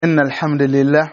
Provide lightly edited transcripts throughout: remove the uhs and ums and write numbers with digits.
إن الحمد لله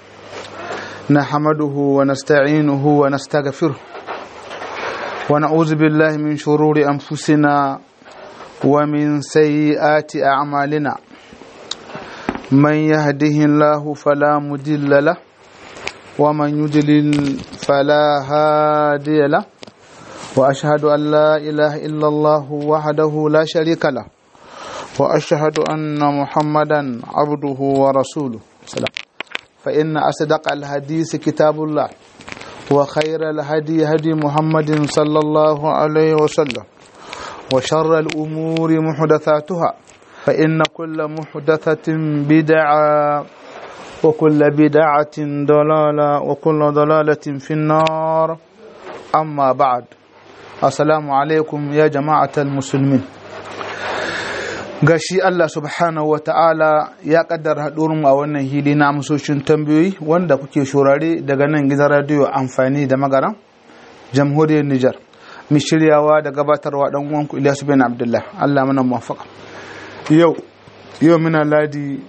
نحمده ونستعينه ونستغفره ونعوذ بالله من شرور أنفسنا ومن سيئات أعمالنا من يهده الله فلا مضل له ومن يضلل فلا هادي له وأشهد أن لا إله إلا الله وحده لا شريك له وأشهد أن محمدا عبده ورسوله فإن أصدق الحديث كتاب الله وخير الهدي هدي محمد صلى الله عليه وسلم وشر الأمور محدثاتها فإن كل محدثة بدعة وكل بدعة ضلالة وكل ضلالة في النار أما بعد السلام عليكم يا جماعة المسلمين. Gashi Allah subhanahu wa ta'ala ya kaddara haɗurin a wannan hili na amsoshin tambayoyi wanda kuke shurare daga nan gidan radiyo amfani da magaran jamhuriyar Nijar. Mi shiryawa da gabatarwa dan uwanku Ilyasu bin Abdullah. Allah mana muwafaka. Yau muna ladi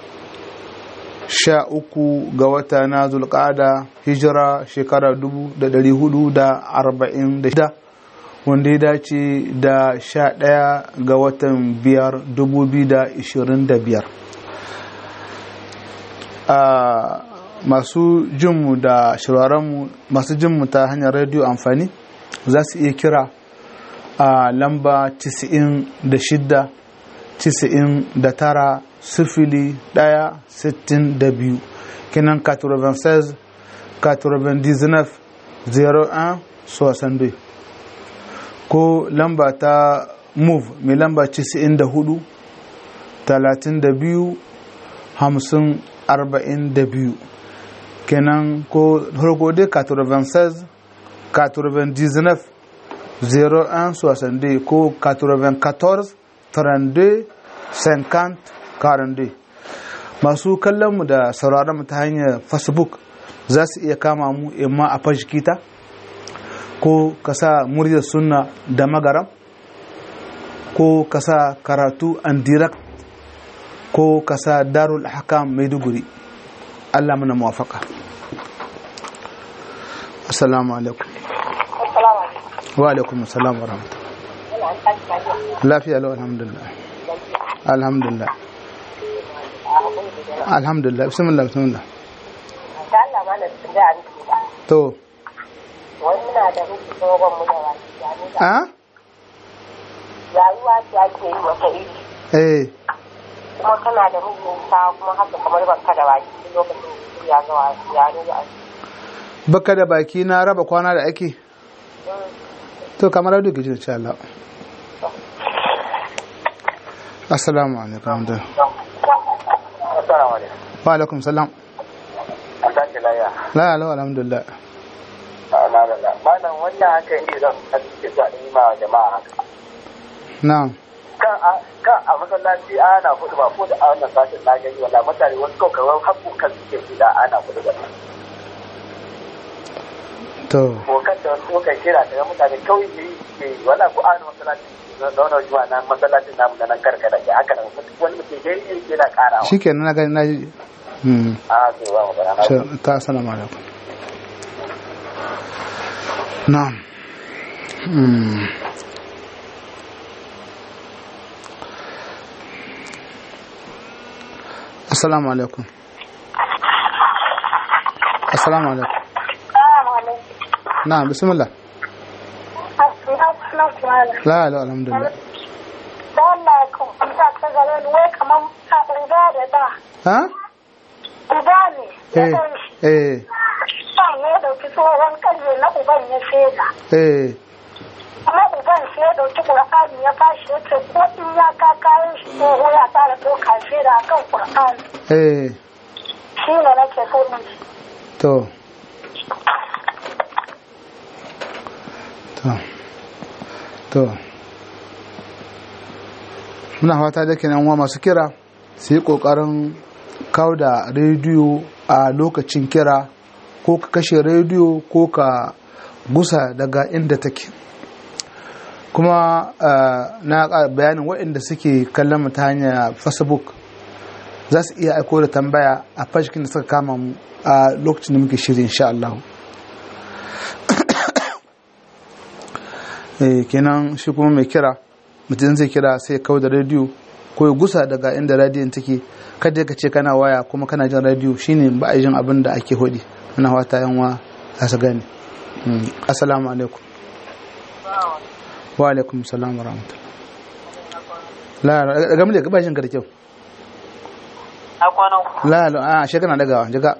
13 ga wata na Zulqa'ada hijira shekara 1446 wanda ya dace da 11 ga watan 5 2025. Masu jinmu da shirarenmu masu jinmu ta hanyar rediyo amfani za su iya kira a lamba 96 99 sifili 1 62 kinan 96 99 01 62 ko lamba ta move mai lamba 94 32 50 42 kenan ko harko dai 96 99 01 62 ko 94 32 50 42. Masu kallon mu da sauraron mu ta hanyar Facebook za su iya kama mu imma a fashikita ko ka sa muryar sunna da magaram ko ka sa karatu and direct ko ka sa darul ahkam maiduguri. Allah mana muwafaka. Assalamu alaikum. Wa alaikum assalam wa rahmatullahi. Lafiya lau alhamdulillah. Alhamdulillah. Alhamdulillah. Bismillah bismillah. Allah mana da to wani muna da miki tsohon mu da wani a rayuwa ce ake yi wata iri kuma kana da mijinta kuma haka kamar baka da baki lokacin ya zuwa ya nuna a baka da baki na raba kwana da ake to kamar da gijin insha Allah. Assalamu alaikum. Assalamu alaikum. Wa alaikum salam. La la alhamdulillah. Malam wannan haka ne zan kasance zuwa in yi ma jama'a haka. Na'am. Kan a masallaci ana hudu ba ko da a wannan sashen na gani wala mutane wasu kawai haƙƙoƙan suke fi da ana hudu ba. To. Ko kan da wasu kan kira daga mutane kawai ne ke wala ko a masallaci na wannan juma'a na masallacin namu na nan karkara ke haka da wani mutum ya yi yana ƙarawa. Shikenan na gani na ji. To ba mu bana. Ta assalamu alaikum. Na'am. Assalamu alaikum. Assalamu alaikum. Na'am bismillah. La la alhamdulillah. Allah ku amsa ta gare ni wai kaman ka uba da da. Ha? Uba ne. Ne dauki tsohon kalli na uban ya shaida. Kuma uban sai ya dauki Qur'ani ya fashi ya ce ko in ya ka kayan shi tsoho ya fara ɗauka shaida akan Qur'ani. Shi ne nake so in ji. To. Muna fata da kenan wa masu kira su yi kokarin kawo da rediyo a lokacin kira ko ka kashe rediyo ko ka gusa daga inda take. Kuma na bayanin waɗanda suke kallon ta hanyar Facebook za su iya aiko da tambaya a fashikin da suka kama mu a lokacin da muke shiri insha Allah. Kenan shi kuma mai kira mutum zai kira sai kawo da rediyo ko ya gusa daga inda radiyon take, kada ka ce kana waya kuma kana jin rediyo, shine ba a jin abin da ake hodi. Ana wata yanwa za su gane. Assalamu alaikum. Wa alaikum salam wa rahmatullah. La game da gabashin ka da kyau. La shekana dagawa jaga.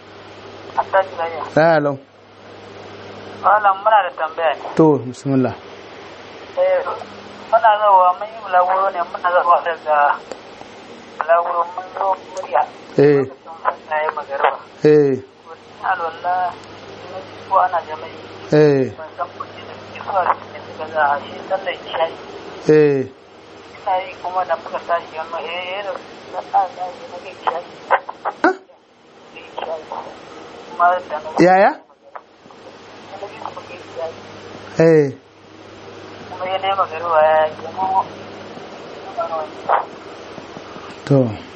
La Malam muna da tambaya ne. To bismillah. Muna zawa mun yi bulaguro ne, muna zawa daga bulaguro mun zo murya. Sun yi magarba. Alwallah ko ana jama'i. Ban san kuɗi da suke suwa da suke suka za a shi sallar isha'i. Ina yi kuma da muka tashi yamma da na ɗaga yi na ga isha'i. Yaya? Kuma ya nema garuwa ya yi to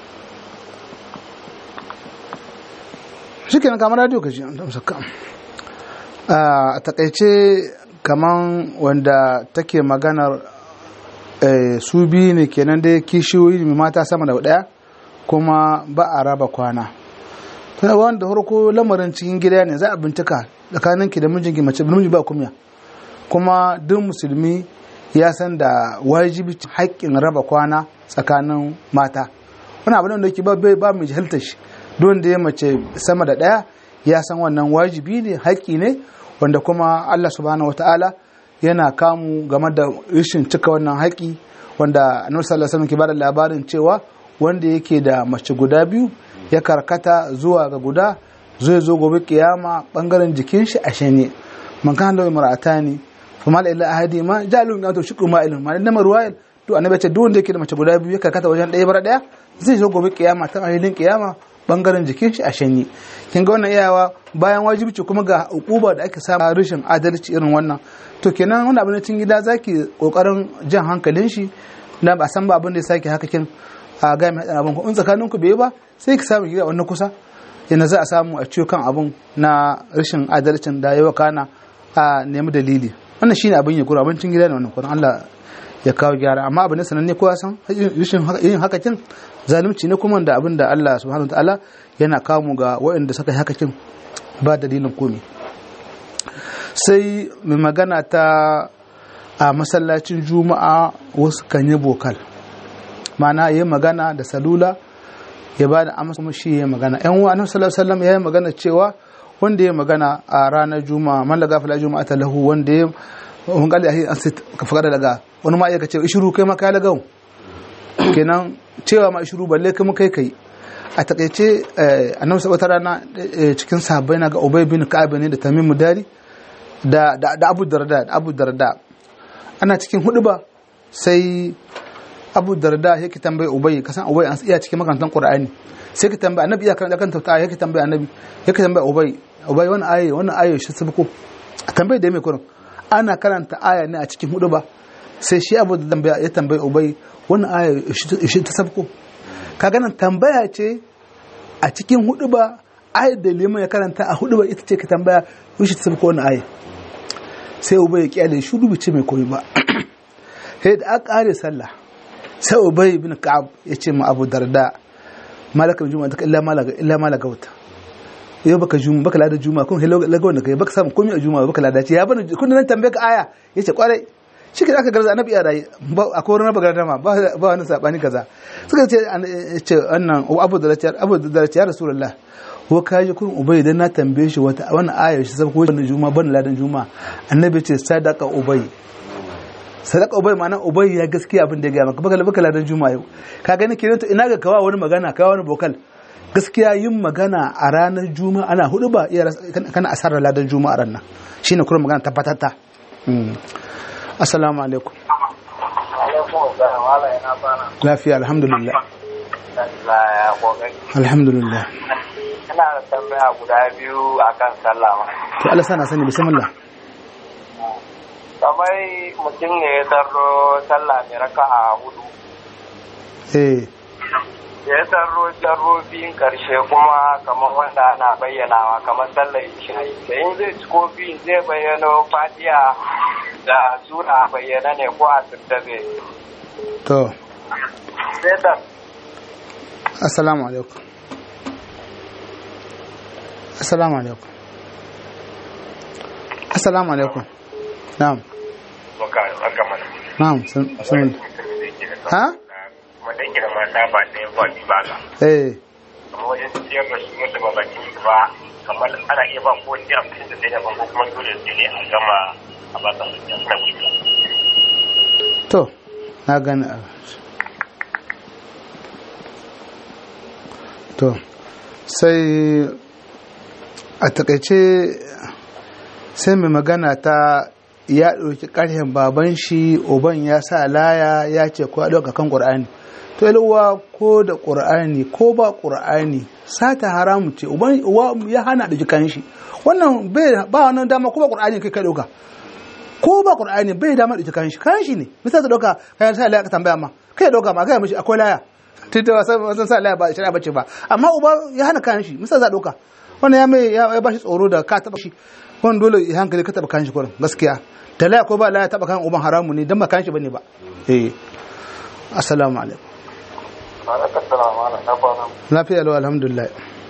shi kenan kamar radio ka ji a takaice kaman wanda take maganar su biyu ne kenan dai kishiyoyi mai mata sama da daya kuma ba a raba kwana. Tuna wanda harko lamarin cikin gida ne za a bincika tsakaninki da mijinki mace namiji ba kumya, kuma duk musulmi ya san da wajibi haƙƙin raba kwana tsakanin mata. Wani abin da yake ba mai jahilta shi, don da ya mace sama da ɗaya ya san wannan wajibi ne, haƙƙi ne, wanda kuma Allah subhanahu wataala yana kamu game da rashin cika wannan haƙƙi, wanda Annabi sallallahu alaihi wasallam ke bada labarin cewa wanda yake da mace guda biyu ya karkata zuwa ga guda zai zo gobe kiyama bangaren jikin shi a shanye. Man kana da mar'atani fa mal ila ahadi ma jalu na to shukru ma ilm ma inna ruwayal to annabi ce duk wanda yake da mace guda biyu ya karkata wajen ɗaya bar ɗaya zai zo gobe kiyama ta ayyukan kiyama bangaren jikin shi a shanye. Kin ga wannan iyawa bayan wajibi kuma ga ukuba da ake samu rashin adalci irin wannan. To kenan wannan abin cikin gida zaki kokarin jan hankalin shi na ba san ba abin da ya sake haka kin a ga mai abin ku in tsakaninku bai ba sai ki samu gida wannan kusa yana za a samu a ciwo kan abun na rashin adalcin da yawa kana a nemi dalili. Wannan shine abin ya kura abincin gida ne wannan kuran Allah ya kawo gyara, amma abin da sananne kowa san rashin yin hakakin zalunci ne kuma da abin da Allah subhanahu wataala yana kawo mu ga waɗanda suka yi hakakin ba dalilin komai. Sai mai magana ta a masallacin juma'a wasu kan yi bokal, ma'ana yi magana da salula ya ba da amsa kuma shi ya magana. Yan uwa annabi sallallahu alaihi wasallam ya yi magana cewa wanda ya magana a ranar juma'a man laga fala juma'a ta lahu, wanda ya mun ga lahi an ka fara daga wani ma ya ce ishuru kai ma kai lagau, kenan cewa ma ishuru balle kai kai. A takeice annabi sallallahu rana cikin sahabbai na ga Ubay bin Ka'ab ne da Tamim Dari da Abu Darda ana cikin huduba sai Abu Darda yake tambaye Ubay, kasan Ubay an iya cikin makarantar Qur'ani, sai ka tambaye annabi ya karanta kan tafta yake tambaye annabi yake tambaye Ubay wannan ayo shi sabko a tambaye da me kurin ana karanta aya ne a cikin huduba, sai shi Abu Darda ya tambaye Ubay wannan ayo shi ta sabko. Kaga nan tambaya ce a cikin huduba, ayar da liman ya karanta a huduba ita ce ka tambaya shi ta sabko wannan aya. Sai Ubay ya kyale shi dubi ce mai koyi ba. Sai da aka kare sallah sai Ubay bin Ka'ab ya ce ma Abu Darda malaka juma'a ta illa malaga wata, yau baka juma'a baka lada juma'a kun laga wanda kai baka samu komai a juma'a baka lada ce ya bani kun nan tambaye ka aya yace kwarai shi da aka garza annabi ya rayi akwai wani bagardama ba wani sabani kaza suka ce wannan Abu Darda ya Rasulullah ko kaji kun Ubay dan na tambaye shi wata wannan aya shi sai ko wannan juma'a ban ladan juma'a annabi ce sadaka Ubay ma'ana Ubay ya gaskiya abin da ya gaya maka baka ladan juma'a yau. Ka gani kenan to ina ga kawa wani magana kawa wani bokal, gaskiya yin magana a ranar juma'a ana hudu ba kana asarar ladan juma'a ran nan shine kuma magana tabbatata. Assalamu alaikum. Lafiya alhamdulillah. Alhamdulillah. Ina da tambaya guda biyu akan sallah. To Allah sana sani bismillah. Kamar mutum ne ya tarro sallah mai raka'a hudu. ya tsaro biyun karshe kuma kamar wanda ana bayyanawa kamar sallar isha'i da in zai ci kofi zai bayyano fatiha da sura bayyana ne ko a sirta zai to sai da assalamu alaikum assalamu alaikum assalamu alaikum na'am na'am sun ha wanda yake da mata ba ɗaya ba biyu ba ga. Kamar wajen ciyar da su musu ba baki ba kamar ana iya ba ko wani abin da sai da bango kuma dole sai ne a gama a ba ta mutum na wuce. To, na gani a to sai a takaice sai mai magana ta ya ɗauki ƙarfin baban shi uban ya sa laya ya ce ko ya ɗauka kan ƙur'ani to uwa ko da ƙur'ani ko ba ƙur'ani sata haramu ce uwa ya hana da jikan shi wannan ba wannan dama ko ba ƙur'ani kai ɗauka ko ba ƙur'ani bai dama da jikan shi kan shi ne misali ta ɗauka kayan sa laya ka tambaya ma kai ɗauka ma kai mishi akwai laya tunda wasan sa laya ba shari'a bace ba amma uba ya hana kan shi misali za ɗauka wannan ya ba shi tsoro da ka taɓa shi wannan dole ya hankali ka taɓa kan shi kurin gaskiya da laya ko ba laya taɓa kan uban haramu ne don ba kan shi bane ba assalamu alaikum lafiya lau alhamdulillah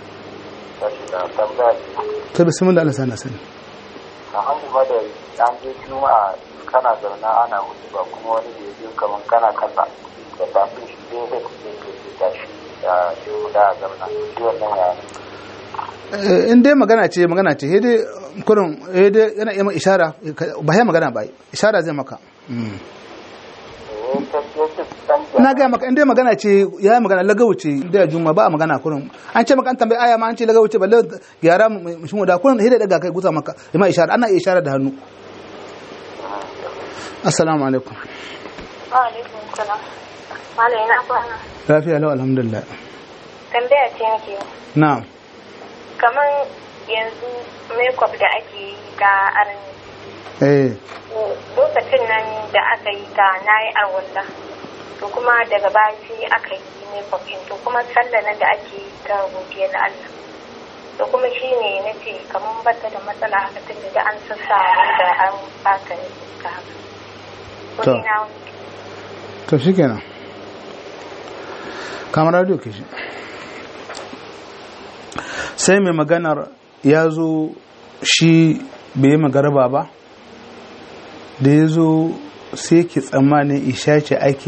ta bismillah Allah sana sani an ba da an je juma'a kana zauna ana hutu ba kuma wani da ya kaman kana kasa da tafin shi zai zai ta shi da zauna shi wannan ya in dai magana ce sai dai kurin dai yana iya ishara ba ya magana ba ishara zai maka na gaya maka inda magana ce ya magana lagawuce da ya juma ba a magana kurin an ce maka an tambayi aya ma an ce lagawuce balle gyara mushin wada kurin hidda daga kai gusa maka ima ishara ana iya ishara da hannu assalamu alaikum wa alaikum salam malai na kwana lafiya lau alhamdulillah tambaya ce nake na'am kamar yanzu makeup da ake yi ta arni lokacin nan da aka yi ta na yi arwalla to kuma daga baya sai aka yi makeup din to kuma sallah nan da ake yi ta godiya na Allah to kuma shine nace kamar bata da matsala haka tunda da an sassa da an fata ne ka haka to shikenan kamar radio ke shi sai mai maganar ya zo shi bai yi magarba ba da ya zo sai ki tsammanin isha ce ake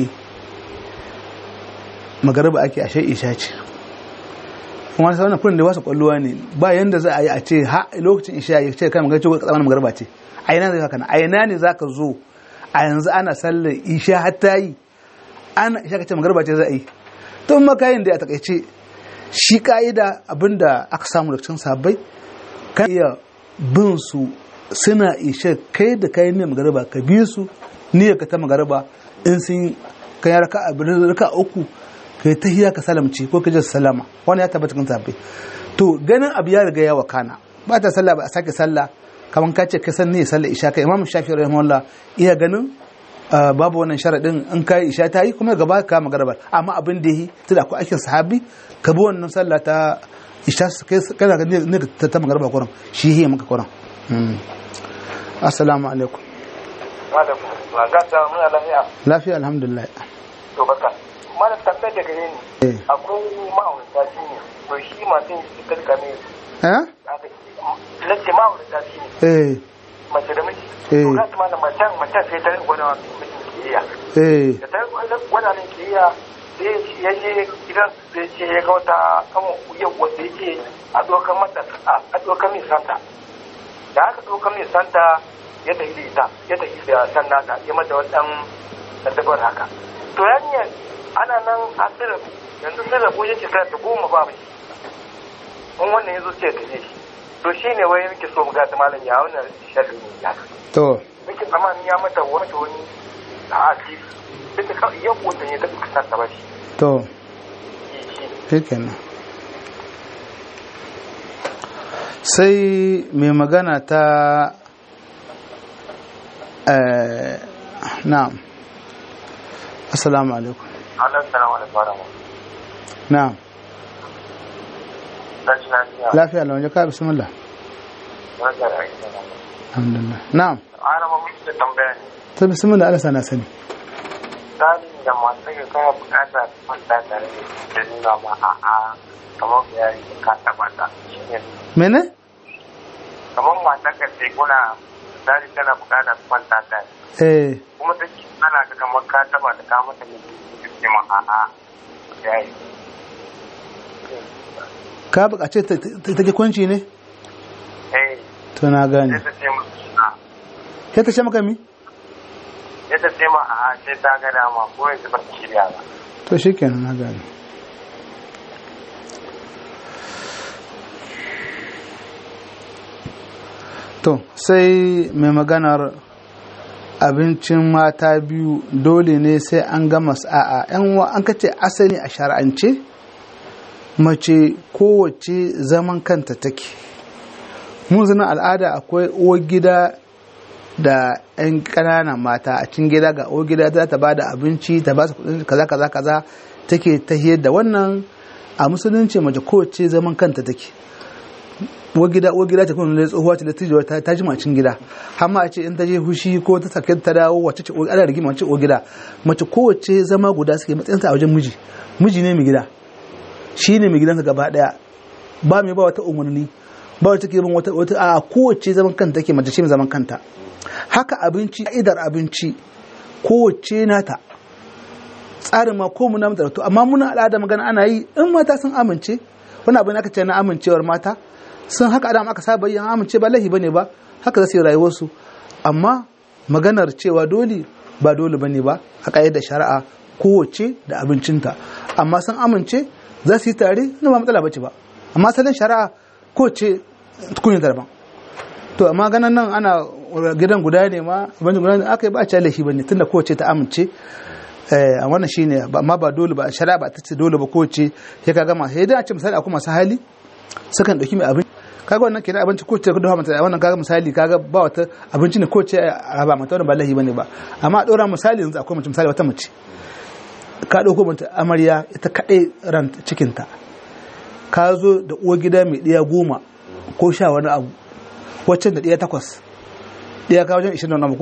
magarba ake ashe isha ce kuma wani sauran furin da wasu kwallowa ne ba yanda za a yi a ce ha lokacin isha ya ce kan magana ce tsammanin magarba ce a yana zai haka a yana ne za ka zo a yanzu ana sallar isha hatta yi ana isha ka ce magarba ce za a yi tun makayin da ya takaice shi ka'ida abinda aka samu da cikin sabai kan iya bin su suna ishe kai da kai ne magaraba ka bi su niyyar ka ta magaraba in sun kai raka uku kai ta hiya ka salamci ko ka je salama wani ya tabbata cikin sabai to ganin abu ya riga ya wakana ba ta sallah ba a sake sallah kamar ka ce ka san ne sallah isha kai imam shafi rahimahullah iya ganin babu wannan sharadin in kai isha ta yi kuma gaba ka magaraba amma abin da yi tunda akwai aikin sahabi ka bi wannan sallah ta isha kai ne ta magaraba kuran shi yi maka kuran assalamu alaikum lafiya alhamdulillah to baka mana tabbai da gare ni akwai ma'aurata shi ne to shi masu yi kalkame lalle ma'aurata shi ne mace da miji to ga su mana macen sai ta gwada mijin kiyayya da ta gwada min kiyayya sai ya je gidan sai ce ya ga wata kama yau wanda yake a ɗaukar min santa da aka ɗaukar min santa ya tafi da san nata ya mata wadan dabar haka to yanya ana nan a sirri yanzu sirri ko yake ta 10 ba mai in wannan yazo ce ta je to shine wai yake so mu ga ta malam ya wannan sharri ne ya to yake tsamani ya mata wani a asiri sai ka yau wannan ya tafi kasar ta bashi to kenan sai mai magana ta na'am assalamu alaikum na'am lafiya lawan jaka bismillah alhamdulillah na'am ana ma muke tambaya ne to bismillah Allah sana sani tsari da masu ga kaya bukata kwanta tare da nuna ma a'a kamar ya yi ka taba ta shine mene kamar mata ka ce kuna tsari tana bukata kwanta tare kuma ta ce ana ga kamar ka taba da ka mata ne ce ma a'a ya yi ka bukace ta ke kwanci ne to na gane ya ta ce maka mi ya ta ce ma a sai ta ga dama ko yanzu ba shirya ba to shikenan na gane to sai mai maganar abincin mata biyu dole ne sai an gama sa'a yan an kace asali a shar'ance mace kowace zaman kanta take mun zina al'ada akwai uwar gida da 'yan ƙananan mata a cikin gida ga uwar gida za ta ba da abinci ta ba su kudin kaza kaza kaza take tahiyar da wannan a musulunci mace kowace zaman kanta take uwar gida ta kuma da tsohuwa ce da tijuwa ta jima cikin gida har ma a ce in ta je hushi ko ta sake ta dawo wacce ce ana rigima wacce uwar gida mace kowace zama guda suke matsayinta a wajen miji ne mai gida shi ne mai gidansa gaba daya ba mai ba wata umarni ba wata ke bin wata a kowace zaman kanta take mace ce mai zaman kanta haka abinci idar abinci kowace nata tsarin ma ko muna mata to amma muna al'ada magana ana yi in mata sun amince wani abin aka ce na amincewar mata sun haka adam aka saba yin amince ba lahi bane ba haka za su yi rayuwarsu amma maganar cewa dole ba dole bane ba haka yadda shari'a kowace da abincinta amma sun amince za su yi tare na ba matsala bace ba amma salon shari'a kowace tukunin daban to amma ganin nan ana gidan guda ne ma abin guda ne aka yi ba a ce lahi bane tunda kowace ta amince a wannan shine amma ba dole ba shari'a ba ta ce dole ba kowace sai ka gama sai dai a ce misali akwai masu hali sukan dauki mai abinci kaga wannan kenan abinci ko ce da mata wannan kaga misali kaga ba wata abinci ne ko ce a ba mata wannan ba lahi bane ba amma a dora misali yanzu akwai mace misali wata mace ka dauko mata amarya ita kadai ran cikin ta ka zo da uwar gida mai diya 10 ko sha wani abu wacce da diya 8 diya ka wajen 20 wannan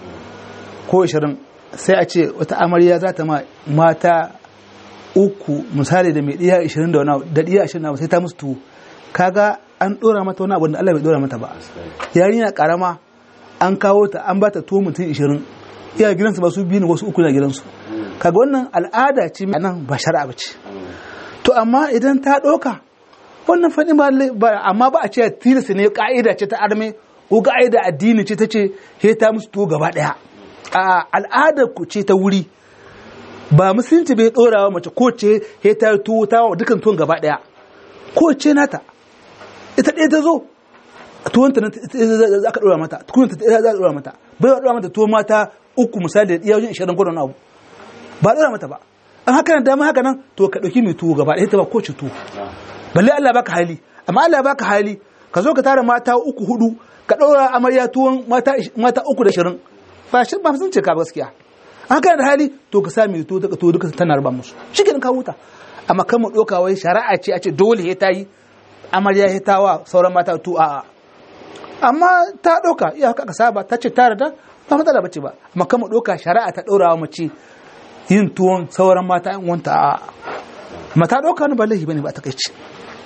ko 20 sai a ce wata amarya za ta ma mata uku misali da mai diya 20 da wani da diya 20 sai ta musu tuwo kaga an dora mata wani abu da Allah bai dora mata ba yarinya karama an kawo ta an bata tuwo mutum 20 iya gidansu ba su biyu ne wasu uku na gidansu kaga wannan al'ada ce nan ba shari'a ba ce to amma idan ta doka wannan fadi ba amma ba a ce tilasta ne ka'ida ce ta arme ko ka'ida addini ce ta ce he ta musu tuwo gaba daya a al'adar ku ce ta wuri ba musulunci bai dora wa mace ko ce he ta tuwo ta wa dukan tuwon gaba daya ko ce nata ita ɗaya ta zo tuwonta za ka ɗora mata tuwonta ɗaya za ka ɗora mata bai ɗora mata tuwon mata uku misali da iya wajen 20 gudun abu ba ɗora mata ba an haka nan dama haka nan to ka ɗauki mai tuwo gaba ɗaya ta ba ko ci tuwo balle Allah baka hali amma Allah baka hali ka zo ka tara mata 3-4 ka ɗora amarya tuwon mata 3 ba shi ba sun ce ka gaskiya an haka da hali to ka sa mai tuwo duka tana raba musu shi ke ka huta amma kan mu ɗauka wai shari'a ce a ce dole ya ta yi amarya ya tawa sauran mata tu a'a amma ta ɗauka iya haka ka saba ta ce ta rada ba matsala bace ba amma kan mu ɗauka shari'a ta ɗora wa mace yin tuwon sauran mata yan wanta a'a amma ta ɗauka ni ba laifi bane ba ta kai ce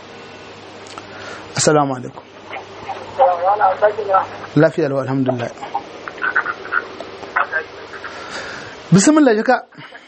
assalamu alaikum lafiya lau alhamdulillah bismillah jaka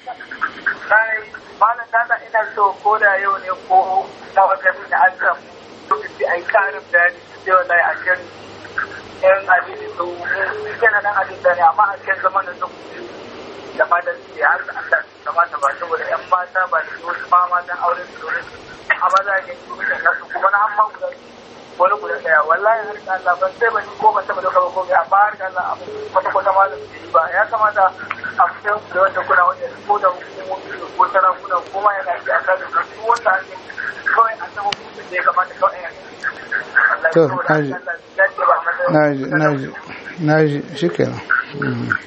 malam dada ina so ko da yau ne ko na wata da an samu lokaci a yi karin bayani su ce wallahi a kan yan adini su kenan nan adini da ne amma a kan zaman da su da matan su har da Allah su kamata ba saboda yan mata ba da wasu ma matan auren su dole amma za a yi su da nasu kuma na amma guda wani guda daya wallahi har da Allah ban sai ba ni ko ba taba doka ba ko amma har da Allah abu kwata kwata malam su yi ba ya kamata a fitan da wanda kuna wanda ko da hukumomi ko sarakuna ko ma yana ji a kan su wanda ake kawai a sama mutum da ya kamata kawai ya to naji shikenan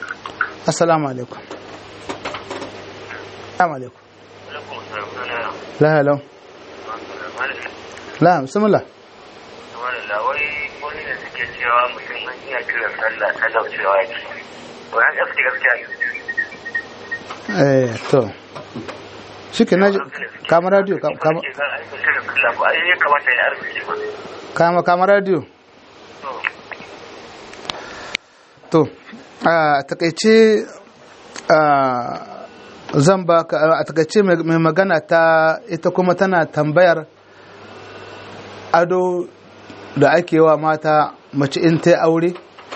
assalamu alaikum assalamu alaikum la hello la bismillah wai wani da suke cewa mutum an iya kiran sallah ta daucewa yake wai an gaskiya to shi ke naji kama radio kama radio to a takaice zan ba a takaice mai magana ta ita kuma tana tambayar ado da ake wa mata mace in ta aure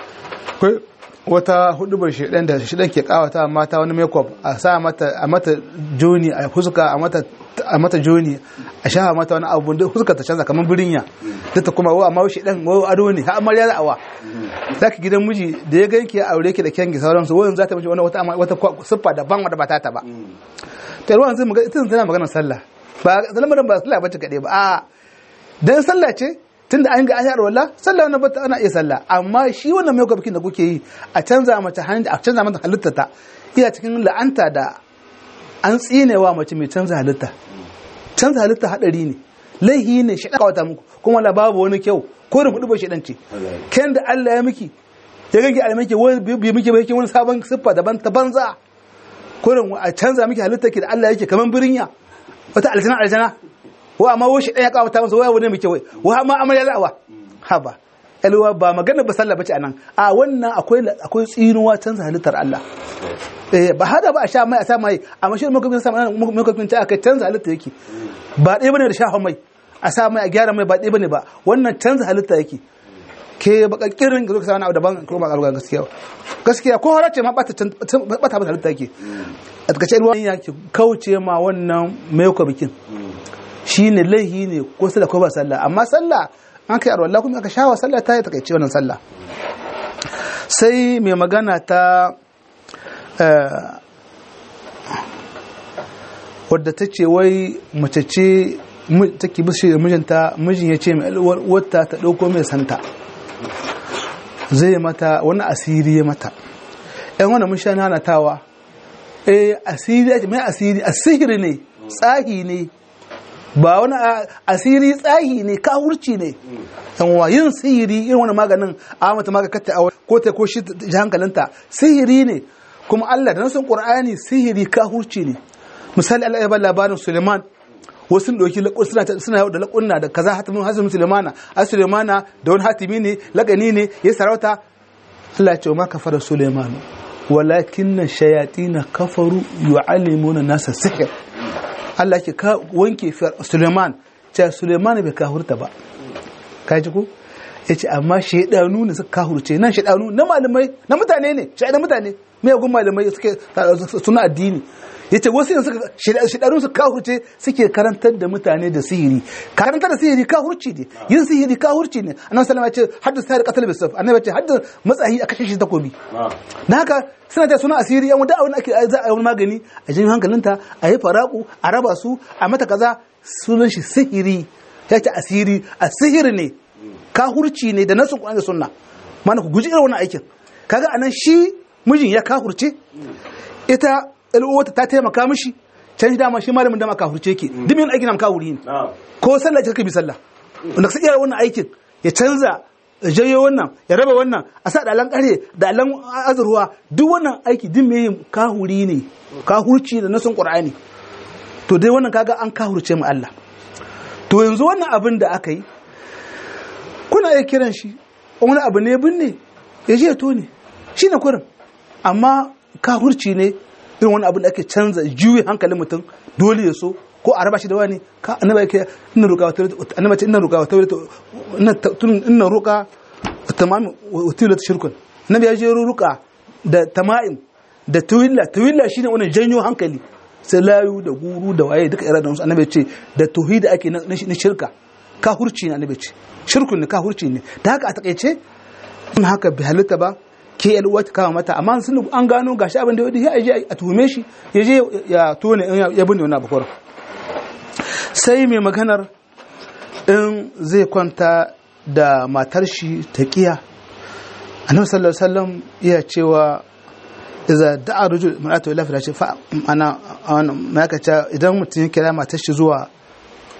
wata hudubar shidan da shidan ke kawata mata wani makeup a sa mata a mata joni a fuska a mata joni a sha mata wani abu da fuska ta canza kamar birinya da ta kuma wa amma shidan wa ado ne har amarya da awa zaki gidan miji da ya ganki ya aure ki da kyanki sauransu wayan za ta miji wata siffa daban wanda ba ta ba to ruwan zai magana ita tana maganar sallah ba lamarin ba sallah bace kade ba a dan sallah ce tunda an ga an yar walla sallah wannan bata ana iya sallah amma shi wannan mai bikin da kuke yi a canza mata halitta ta iya cikin la'anta da an tsinewa mace mai canza halitta hadari ne laihi ne shi kawata muku kuma la babu wani kyau ko da kudu ba shi ce ken da Allah ya miki ya ganki almaki wani bi miki bai wani sabon siffa daban ta banza ko a canza miki halitta ki da Allah yake kaman birinya wata aljana wa amma wo shi ɗaya kawo ta masa waya wani muke wai wa amma amarya la'awa haba alwa ba magana ba sallah bace anan a wannan akwai tsinuwa canza halittar Allah ba hada ba a sha mai a sa mai amma shi makafin ta aka canza halitta yake ba ɗaya bane da sha mai a sa mai a gyara mai ba ɗaya bane ba wannan canza halitta yake ke bakakkirin ga zuka sa wani abu daban kuma ba gaskiya ko harace ma bata halitta yake a takaice ruwan yake kauce ma wannan mai bikin shi ne laihi ne ko sallah ko ba sallah amma sallah an kai arwallah kuma aka shawa sallah ta yi takaice wannan sallah sai mai magana ta wadda ta ce wai mace ce take bishi da mijinta mijin ya ce mai wata ta ɗauko mai santa zai mata wani asiri ya mata yan wani mun sha nanatawa asiri mai asiri ne tsahi ne ba wani asiri tsahi ne kawurci ne yanwa yin sihiri irin wani maganin a mata magakatta a ko ta ko shi ji hankalinta sihiri ne kuma Allah da nasun Qur'ani sihiri kawurci ne misali Allah ya ba labarin Suleiman wasu doki suna da laƙunna da kaza hatimin hasimin Suleimana a Suleimana da wani hatimi ne lagani ne ya sarauta Allah ya ce ma kafara Suleiman walakin shayatin kafaru yu'allimuna nasa sihir Allah ke wanke Suleiman ce Suleiman bai kahurta ba kaji ko yace amma shaydanu ne suka kahurce nan shaydanu na malamai na mutane ne shaydan mutane me yagun malamai suke suna addini yace wasu yanzu shaydanu suka kahurce suke karantar da mutane da sihiri karantar da sihiri kahurci ne yin sihiri kahurci ne annabi sallallahu alaihi wasallam ya ce haddasa sayar qatl bisaf annabi ya ce haddasa matsahi a kashe shi takobi dan haka suna da suna asiri yan wanda ake za a yi magani a jin hankalinta a yi faraku a raba su a mata kaza sunan shi sihiri ya ce asiri a sihiri ne kahurci ne da nasu Qur'ani da sunna mana ku guji irin wannan aikin kaga anan shi mijin ya kahurce ita al'uwata ta taimaka mishi can shi dama shi malamin da ma kahurce yake duk yin aikin am kahuri ne ko sallah ce kake bi sallah wanda sai irin wannan aikin ya canza jayo wannan ya raba wannan a sa dalan kare da dalan azurwa duk wannan aiki din me yin kahuri ne kahurci da nasun Qur'ani to dai wannan kaga an kahurce mu Allah to yanzu wannan abin da aka yi kuna iya kiran shi wani abu ne binne ya je to ne shine kurin amma kahurci ne irin wani abu da ake canza juyi hankalin mutum dole ya so ko a raba shi da wani ka annabi yake inna ruqa annabi ce inna ruqa wa tawilatu inna ruqa tamam wa tawilatu shirkun annabi ya je ruqa da tama'im da tawilla shine wannan janyo hankali sai layu da guru da waye duka iradan su annabi ce da tauhid ake na shirka kahurci ne annabi ce shirkun ne kahurci ne da haka a takeice in haka bi halitta ba ke yalwa ta kama mata amma sun an gano gashi abin da ya je a tuhume shi ya je ya tone ya binne wannan bakwaran sai mai maganar in zai kwanta da matar shi ta kiya annabi sallallahu alaihi wasallam iya cewa idza da'a rajul mar'atu ila firashi fa ana ma yaka idan mutum ya kira matar shi zuwa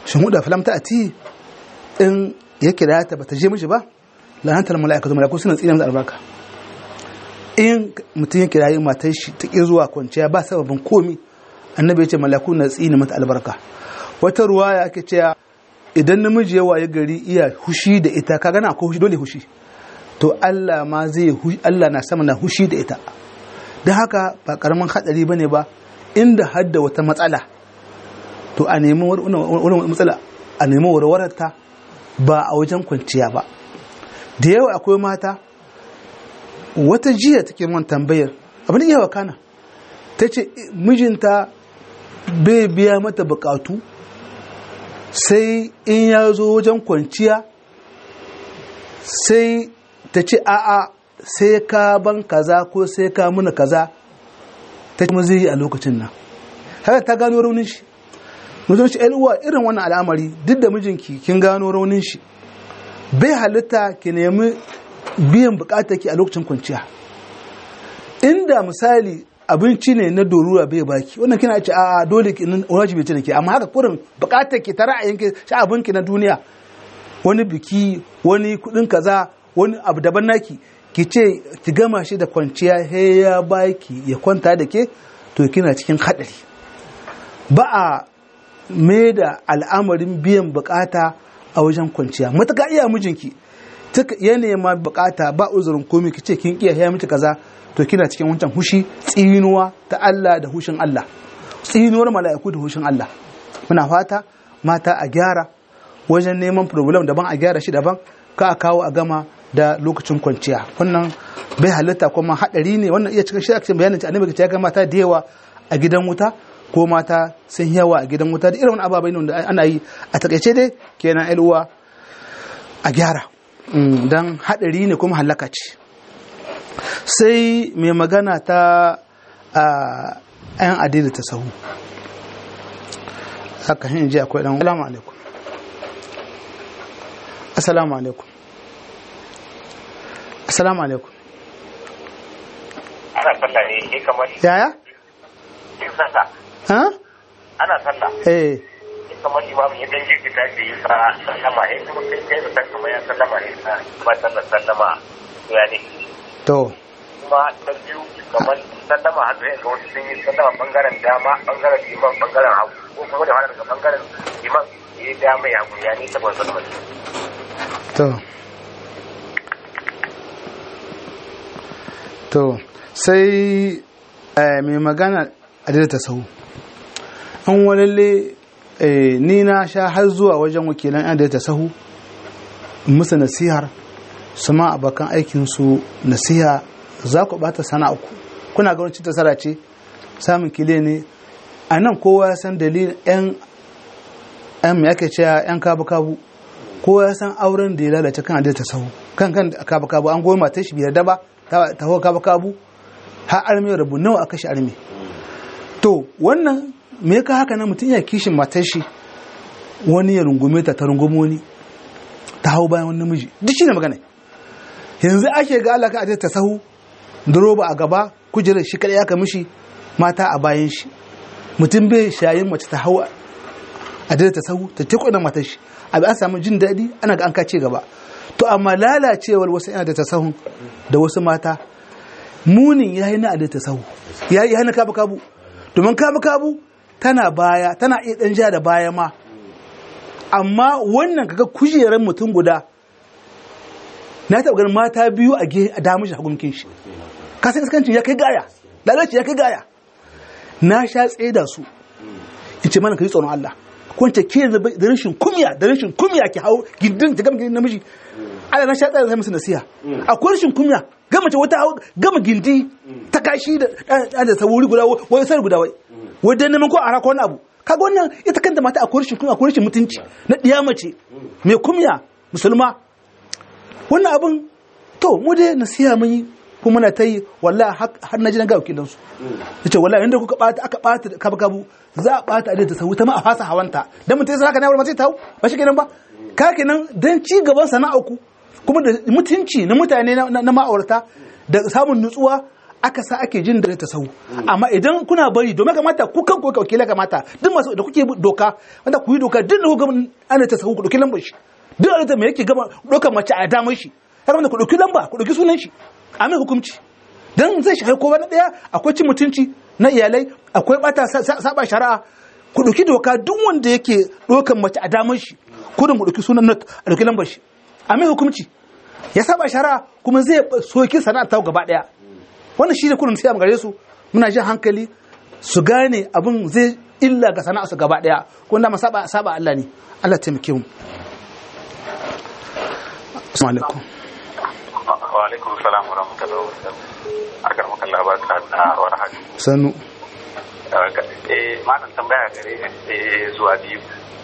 shin huda falam ta ati in ya kira ta bata je mishi ba la'antar mala'ikatu mala'iku suna tsine masa albarka. In mutum ya kira matar shi ta ki zuwa kwanciya ba sababin komi annabi ya ce mala'iku na tsine mata albarka. Wata ruwaya ake cewa idan namiji ya waye gari iya hushi da ita kaga na ko hushi dole hushi to Allah ma zai Allah na sama na hushi da ita. Dan haka ba karamin hadari bane ba inda hadda wata matsala to a nemi wani matsala a nemi warwararta ba a wajen kwanciya ba. Da yawa akwai mata wata jiya take mun tambayar abin da yawa kana ta ce mijinta bai biya mata bukatu sai in ya zo wajen kwanciya sai ta ce a'a sai ka ban kaza ko sai ka muna kaza ta kuma zai yi a lokacin nan haka ta gano raunin shi mutum shi uwa irin wannan al'amari duk da mijinki kin gano raunin shi bai halitta ki nemi biyan bukatar ki a lokacin kwanciya. Inda misali abinci ne na dorura bai baki wannan kina ce a dole ki wajibi ce nake amma haka kurin bukatar ki ta ra'ayin ki sha abinki na duniya wani biki wani kudin kaza wani abu daban naki ki ce ki gama shi da kwanciya he ya baki ya kwanta da ke to kina cikin hadari. Ba a mai da al'amarin biyan bukata a wajen kwanciya matuka iya mijinki ya nema bukata ba uzurin komai ki ce kin iya ya miki kaza to kina cikin wancan hushi tsinuwa ta Allah da hushin Allah tsinuwar mala'iku da hushin Allah. Muna fata mata a gyara wajen neman problem daban a gyara shi daban ka a kawo a gama da lokacin kwanciya wannan bai halitta kuma hadari ne wannan iya cikin shi ake bayanin ci annabi ya ga mata da yawa a gidan wuta ko mata sun yawa a gidan wuta da irin ababai ne da ana yi a takaice dai kenan al'uwa a gyara dan hadari ne kuma halaka ce. Sai mai magana ta ayan adili ta sahu haka hin ji akwai dan assalamu alaikum assalamu alaikum assalamu alaikum ana sallah ne kamar yaya sallah ha ana sallah kamar imamu ya dange ki tashi yi sallama ne kuma kai da san kamar ya sallama ne ba sallama ya ne to kuma ta biyu kamar sallama har da ga wasu sun yi sallama bangaren dama bangaren liman bangaren hagu ko kuma da wani daga bangaren liman ya dama ya hagu ya ne saboda sallama to sai mai magana a ta sahu an walalle ni na sha har zuwa wajen wakilan yan da ta sahu musu nasihar su ma abokan aikinsu nasiha za ku bata sana'uku kuna ga wani tasara ce samun kile ne a nan kowa ya san dalilin yan mai ake cewa yan kabu-kabu kowa ya san auren da ya lalace kan adai ta sahu kan kabu-kabu an goyi matar shi biyar daba ta hau kabu-kabu har armi rabu nawa aka shi armi to wannan me ka haka na mutum ya kishin matar shi wani ya rungume ta rungume wani ta hau bayan wani namiji duk shi ne magana yanzu ake ga Allah ka aje ta sahu da roba a gaba kujerar shi kadai aka mishi mata a bayan shi mutum bai shayin mace ta hau aje ta sahu ta teko da matar shi abi an samu jin daɗi ana ga an kace gaba to amma lalacewar wasu yana da ta sahun da wasu mata munin yayi na aje ta sahu yayi hana kabu kabu domin kabu kabu tana baya tana iya dan ja da baya ma amma wannan kaga kujerar mutum guda na taɓa ganin mata biyu a damu shi hagunkin shi kasan iskancin ya kai gaya lalaci ya kai gaya na sha tsaye da su in ce mana ka yi tsoron Allah kwance ke da rashin kumya ki hau gindin ta gama gindin namiji ala na sha tsaye da musu nasiha akwai rashin kumya gama ce wata gama gindi ta kashi da sauri guda wai sai guda wai dan neman ko a raka wani abu kaga wannan ita kanta mata akwai rashin kumya akwai rashin mutunci na diya mace mai kumya musulma wannan abin to mu dai nasiha mun yi kuma na ta yi wallahi har na ji na ga wakilan su yace wallahi inda kuka bata aka bata kabu za a bata a ta sahu ta ma a fasa hawanta dan mutai sai haka ne ba sai ta hau ba shi kenan ba ka kenan dan ci gaban sana'a ku kuma da mutunci na mutane na ma'aurata da samun nutsuwa aka sa ake jin da ta sau amma idan kuna bari domin kamata ku kan ku wakilai kamata duk masu da kuke doka wanda ku yi doka duk da kuka ana ta sau ku dauki lambar shi duk da me yake gaba dokar mace a damar shi har wanda ku dauki lamba ku dauki sunan shi a mai hukunci dan zai shafi kowa na daya akwai cin mutunci na iyalai akwai bata saba shari'a ku dauki doka duk wanda yake dokar mace a damar shi kudin ku dauki sunan a dauki lambar shi a mai hukunci ya saba shari'a kuma zai soki sana'a ta gaba daya wannan shi ne kudin sai a gare su muna jin hankali su gane abin zai illa ga sana'a su gaba daya ko da saba Allah ne Allah taimake mu assalamu alaikum wa alaikum assalam wa rahmatullahi wa barakatuh akar maka labarka da warhaka sanu malam tambaya gare zuwa biyu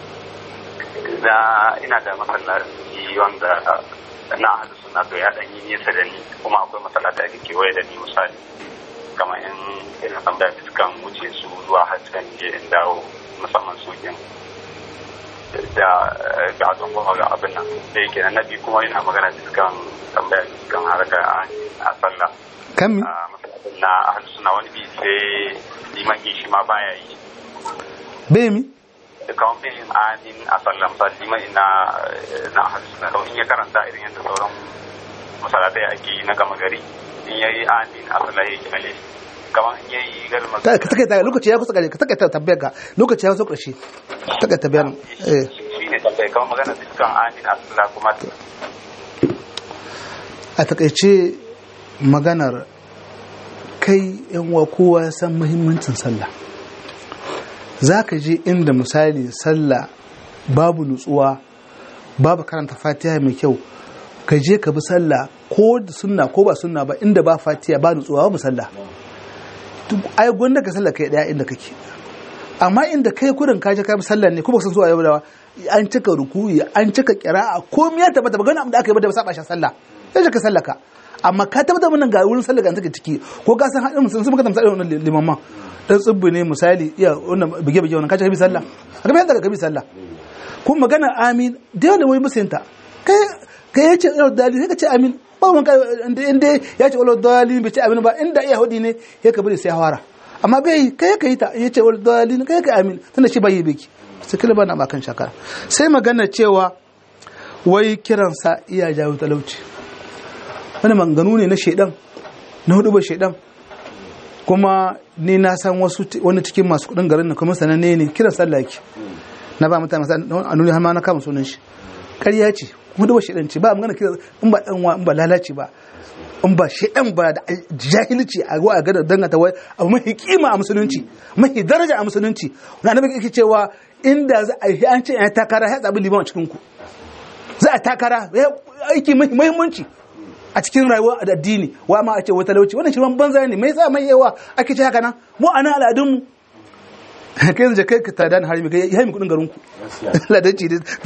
ina da masallaci wanda na ahlu sunna to ya dan yi nesa da ni kuma akwai masallata da kewaye da ni misali kamar ina tambaya kan wuce su zuwa hajjan je in dawo musamman su da ga don kuma ga abin nan da yake na nabi kuma ina magana kan tambaya kan haraka a sallah kan na ahlu sunna wani bi sai liman shi ma baya yi bai mi da kawon bin amin a sallan salli mai na harsuna da in ya karanta irin yadda sauran masalatai ake yi na gama gari in ya yi amin a sallah ya kyale kamar in ya yi galma ka take lokaci ya kusa ka take tabbayar ka lokaci ya kusa karshe take tabbayar shi ne tabbayar kamar magana dukkan amin a sallah kuma a takaice maganar kai yan wa kowa san muhimmancin sallah za ka je inda misali sallah babu nutsuwa babu karanta fatiha mai kyau ka je ka bi sallah ko da sunna ko ba sunna ba inda ba fatiha ba nutsuwa babu sallah ai gwanda ka sallah kai daya inda kake amma inda kai kurin ka je ka bi sallah ne ko ba san zuwa yau da an cika rukuyi an cika qira'a komai ya tabbata ba gani abin da aka yi ba da ba saba shi sallah sai ka sallaka amma ka tabbata mun ga wurin sallah ga take ciki ko ka san hadin sun maka tamsa wannan limamman dan tsubbi ne misali iya wannan bige-bige wannan kace ka bi sallah aka bayan daga ka bi sallah kuma magana amin da yawa wai musunta kai yace dalili sai ka ce amin ba mun kai inda yace wala dalili bai ce amin ba inda iya hudi ne sai ka bari sai hawara amma bai kai ta yace wala dalili kai amin tunda shi bai yi biki sai kila bana ba kan shakara sai magana cewa wai kiransa iya jawo talauci wani manganu ne na shedan na hudu ba shedan kuma ni na san wani cikin masu kudin garin na kuma sananne ne kiran sallah yake na ba mutane a nuni har ma na kama sunan shi ƙarya ce kuma da shedan ce ba magana kira in ba dan in ba lalace ba in ba shedan ba da jahilci a ga ga dangata wai abu mai kima a musulunci mai daraja a musulunci wani annabi yake cewa inda za a yi an ce ya takara ya zabi liman cikin ku za a takara aiki mai muhimmanci a cikin rayuwa da addini wa ma a ce wata lauci wannan shirman banza ne mai sa mai yawa ake ce haka nan mu ana al'adun mu kai yanzu kai ka tada harimi kai ya yi kudin garin ku ladanci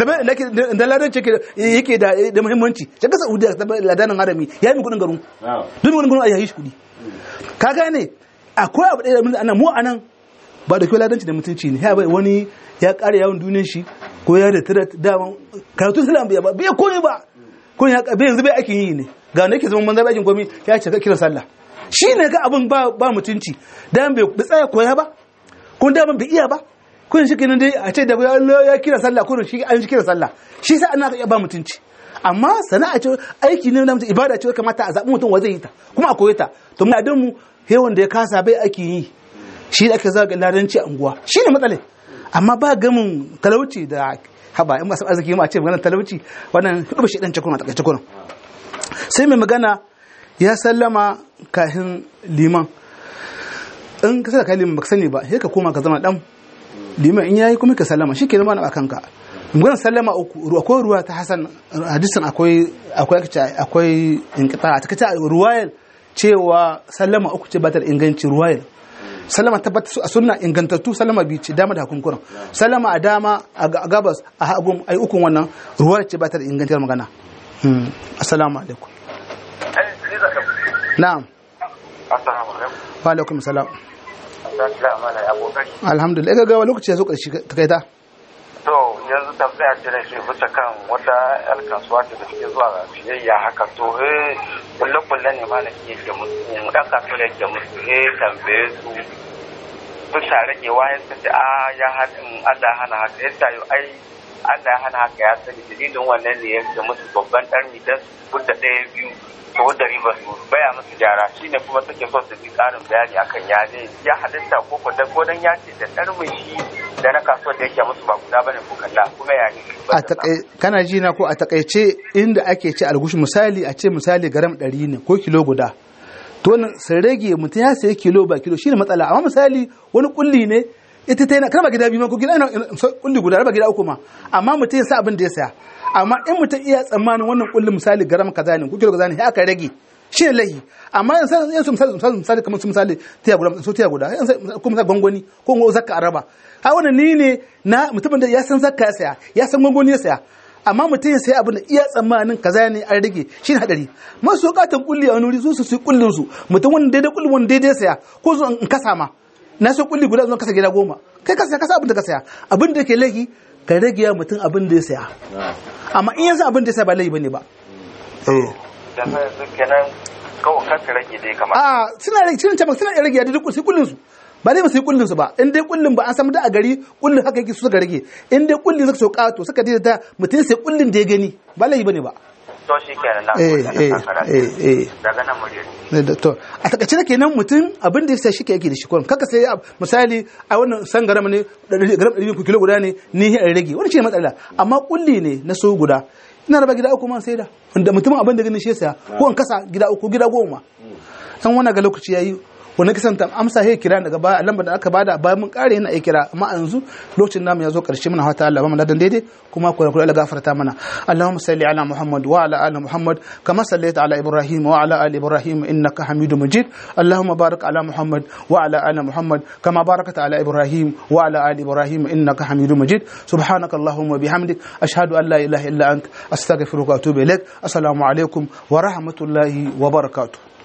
da ladanci yake da muhimmanci ce ka Saudiya ta ladanin harami ya yi kudin garin ku duk wani gurin ayi shi kudi ka gane akwai abu da ana mu anan ba da kai ladanci da mutunci ne ya bai wani ya kare yawon duniyar shi ko ya da tara daman karatu islam bai komai ba kun ya kabe yanzu bai ake yi ne ga wanda yake zaman banza bakin komai ya ce ka kira sallah shi ne ga abin ba mutunci dan bai tsaya koya ba kun da ban bai iya ba kun shi kenan dai a ce da Allah ya kira sallah kun shi an shi kira sallah shi sai ana ba mutunci amma sana'a ce aiki ne na mutum ibada ce kamata a zabi mutum wa zai yi ta kuma a koye ta to mun adin mu he wanda ya kasa bai ake yi shi da ake zaga ladanci a unguwa shi ne matsalai amma ba gamin talauci da haba in masu arziki ma a ce maganar talauci wannan hudu shi dan cikuna takaice kuna sai mai magana ya sallama kahin liman in ka saka liman baka sani ba sai ka koma ka zama dan liman in yayi kuma ka sallama shikenan ba na kanka maganar sallama uku akwai ruwa ta Hassan hadisin akwai inqita a take ruwayar cewa sallama uku ce ba ta inganci ruwayar sallama tabbata a sunna ingantattu sallama biyu ce dama da hakunkuran sallama a dama a gabas a hagun ai ukun wannan ruwa ce ba ta da ingantar magana assalamu alaikum na'am assalamu alaikum wa alaikum salam alhamdulillah ga lokaci ya zo karshe ta kai ta to yanzu tambaya ce da shi bisa kan wata yar kasuwa da suke zuwa siyayya haka to kulle ne ma na ke musu dan kasuwa da ke musu tambaye su bisa ragewa ya ce ya haɗin Allah hana haka ya tayo ai Allah ya hana haka ya sani dalilin wannan ne ya ce musu babban ɗarmi don su da ɗaya biyu to wadda riba su baya musu gyara shine kuma suke so su bi ƙarin bayani akan ya ne ya halitta ko dan ya ce da ɗarmin shi da na kasuwar da yake musu ba guda bane ko kalla kuma ya ne kana ji na ko a takaice inda ake ce algushi misali a ce misali garam 100 ne ko kilo guda to wannan sai rage mutum ya sayi kilo ba kilo shine matsala amma misali wani kulli ne ita ta yana karba gida biyu ma ko gida kulli guda raba gida uku ma amma mutum ya sa abin da ya saya amma in mutum iya tsammanin wannan kullum misali garam kaza ne ko kilo kaza ne aka rage shi ne lahi amma in su misali kamar su misali tiya guda ko misali gwangwani ko zakka araba ha wannan ni ne na mutumin da ya san zakka ya saya ya san gwangwani ya saya amma mutum ya saya abin da iya tsammanin kaza ne an rage shi ne hadari masu bukatan kulli a wani wuri su yi kullin su mutum wani daidai kullin wani daidai saya ko zo in kasa ma na so kulli guda zo kasa gida 10 kai kasa abin da ka saya abin da ke lahi ka rage ya mutum abin da ya saya amma in yanzu abin da ya saya ba lahi bane ba kenan kawai kanka rage dai kamar suna rage da duk sai kullin su ba dai ba sai kullin su ba in dai kullin ba an samu da a gari kullin haka yake su suka rage in dai kullin suka so kato suka daidaita mutum sai kullin da ya gani ba lahi bane ba to shi kenan na daga nan mu to a takaice kenan mutum abin da ya sai shi ke yake da shi kullum kaka sai misali a wannan san garam ne garam 100 kilo guda ne ni ya rage wannan shi ne matsala amma kulli ne na so guda ina raba gida uku man sai da wanda mutum abin da ganin shi saya ko in kasa gida uku gida 10 dan wannan ga lokaci yayi wani kisan ta amsa he kira daga ba lambar da aka bada bayan mun kare yana kira amma yanzu lokacin namu ya zo karshe muna fata Allah ba mu ladan daidai kuma ku Allah gafarta mana Allahumma salli ala Muhammad wa ala ali Muhammad kama sallaita ala Ibrahim wa ala ali Ibrahim innaka Hamidum Majid Allahumma barik ala Muhammad wa ala ali Muhammad kama barakta ala Ibrahim wa ala ali Ibrahim innaka Hamidum Majid subhanaka Allahumma bihamdik ashhadu an la ilaha illa ant astaghfiruka wa atubu ilaik assalamu alaikum wa rahmatullahi wa barakatuh